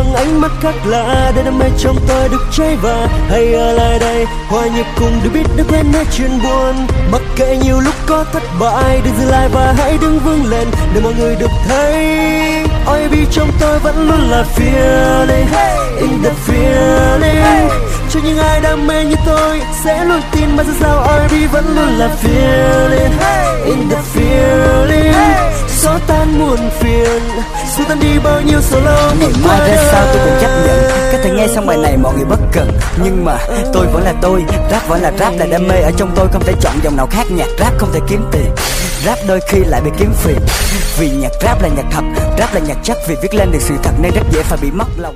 bằng ánh mắt khác lạ để đam mê trong tôi được cháy và hãy ở lại đây hòa nhịp cùng để biết đã quên hết chuyện buồn. Mặc kệ nhiều lúc có thất bại đừng dừng lại và hãy đứng vững lên để mọi người được thấy R&B trong tôi vẫn luôn là feeling in the feeling. Cho những ai đam mê như tôi sẽ luôn tin mà sao R&B vẫn luôn là feeling in the feeling. Xóa tan muôn phiền, xua tan đi bao nhiêu sầu lo. Ngày mai ra sao tôi cũng chấp nhận. Có thể nghe xong bài này mọi người bất cần, nhưng mà tôi vẫn là tôi. Rap vẫn là rap, là đam mê ở trong tôi, không thể chọn dòng nào khác. Nhạc rap không thể kiếm tiền, rap đôi khi lại bị kiếm phiền. Vì nhạc rap là nhạc thật, rap là nhạc chắc. Vì viết lên được sự thật nên rất dễ phải bị mất lòng.